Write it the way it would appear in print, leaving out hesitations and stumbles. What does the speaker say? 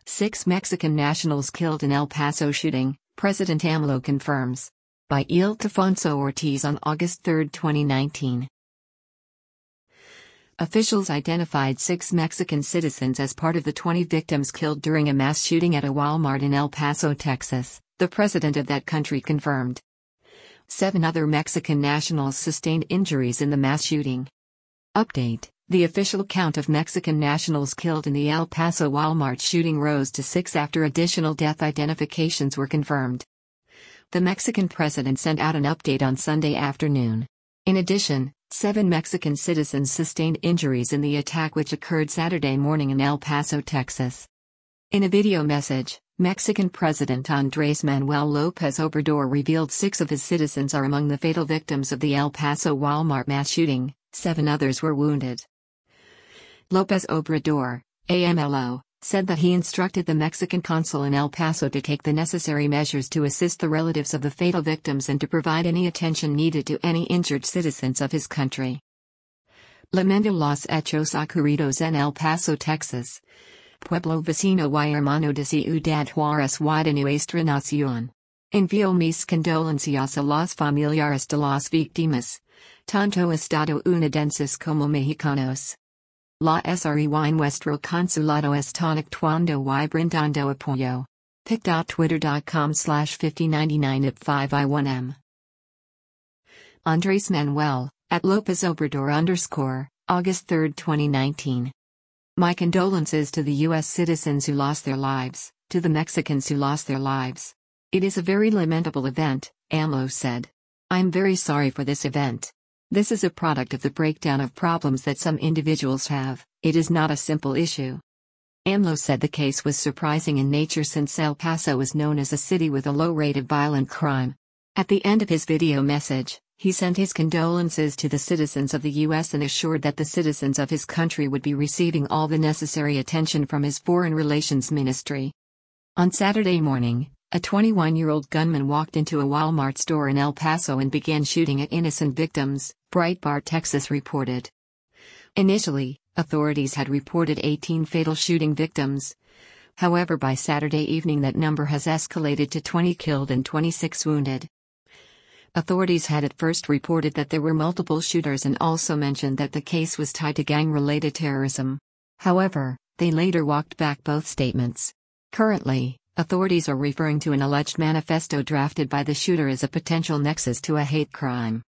6 Mexican nationals killed in El Paso shooting, President AMLO confirms. By Ildefonso Ortiz on August 3, 2019. Officials identified 6 Mexican citizens as part of the 20 victims killed during a mass shooting at a Walmart in El Paso, Texas, the president of that country confirmed. 7 other Mexican nationals sustained injuries in the mass shooting. Update: the official count of Mexican nationals killed in the El Paso Walmart shooting rose to 6 after additional death identifications were confirmed. The Mexican president sent out an update on Sunday afternoon. In addition, 7 Mexican citizens sustained injuries in the attack which occurred Saturday morning in El Paso, Texas. In a video message, Mexican President Andrés Manuel López Obrador revealed 6 of his citizens are among the fatal victims of the El Paso Walmart mass shooting. 7 others were wounded. López Obrador, AMLO, said that he instructed the Mexican consul in El Paso to take the necessary measures to assist the relatives of the fatal victims and to provide any attention needed to any injured citizens of his country. Lamento los hechos ocurridos en El Paso, Texas. Pueblo vecino y hermano de Ciudad Juárez y de nuestra nación. Envío mis condolencias a los familiares de las víctimas, tanto estadounidenses como mexicanos. La SRE y nuestro consulado están actuando y brindando apoyo. pic.twitter.com/5099ip5i1m. Andrés Manuel, at López Obrador _ August 3, 2019. My condolences to the U.S. citizens who lost their lives, to the Mexicans who lost their lives. It is a very lamentable event, AMLO said. I'm very sorry for this event. This is a product of the breakdown of problems that some individuals have. It is not a simple issue. AMLO said the case was surprising in nature since El Paso is known as a city with a low rate of violent crime. At the end of his video message, he sent his condolences to the citizens of the U.S. and assured that the citizens of his country would be receiving all the necessary attention from his Foreign Relations Ministry. On Saturday morning, a 21-year-old gunman walked into a Walmart store in El Paso and began shooting at innocent victims, Breitbart Texas reported. Initially, authorities had reported 18 fatal shooting victims. However, by Saturday evening that number has escalated to 20 killed and 26 wounded. Authorities had at first reported that there were multiple shooters and also mentioned that the case was tied to gang-related terrorism. However, they later walked back both statements. Currently, authorities are referring to an alleged manifesto drafted by the shooter as a potential nexus to a hate crime.